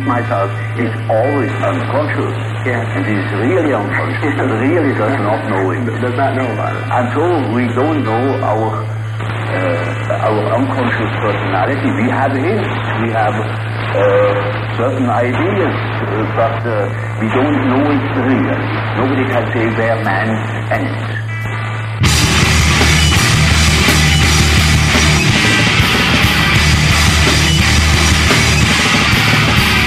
myself is always unconscious. Yes. And is really unconscious. It really does not know it. Does not know about it. And so we don't know our unconscious personality. We have hints, we have certain ideas, but we don't know it really. Nobody can say where man ends.